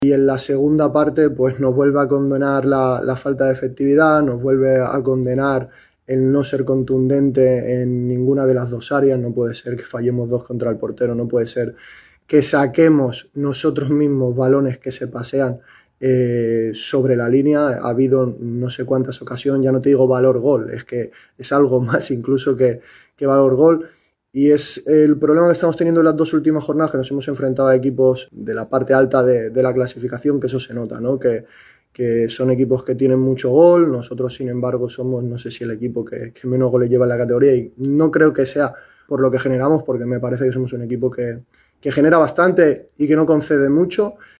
Y en la segunda parte, pues nos vuelve a condenar la falta de efectividad, nos vuelve a condenar el no ser contundente en ninguna de las dos áreas. No puede ser que fallemos dos contra el portero, no puede ser que saquemos nosotros mismos balones que se pasean sobre la línea. Ha habido no sé cuántas ocasiones, ya no te digo valor gol, es que es algo más incluso que valor gol. Y es el problema que estamos teniendo en las dos últimas jornadas, que nos hemos enfrentado a equipos de la parte alta de la clasificación, que eso se nota, ¿no? Que son equipos que tienen mucho gol. Nosotros, sin embargo, somos, no sé si el equipo que menos goles lleva en la categoría, y no creo que sea por lo que generamos, porque me parece que somos un equipo que genera bastante y que no concede mucho.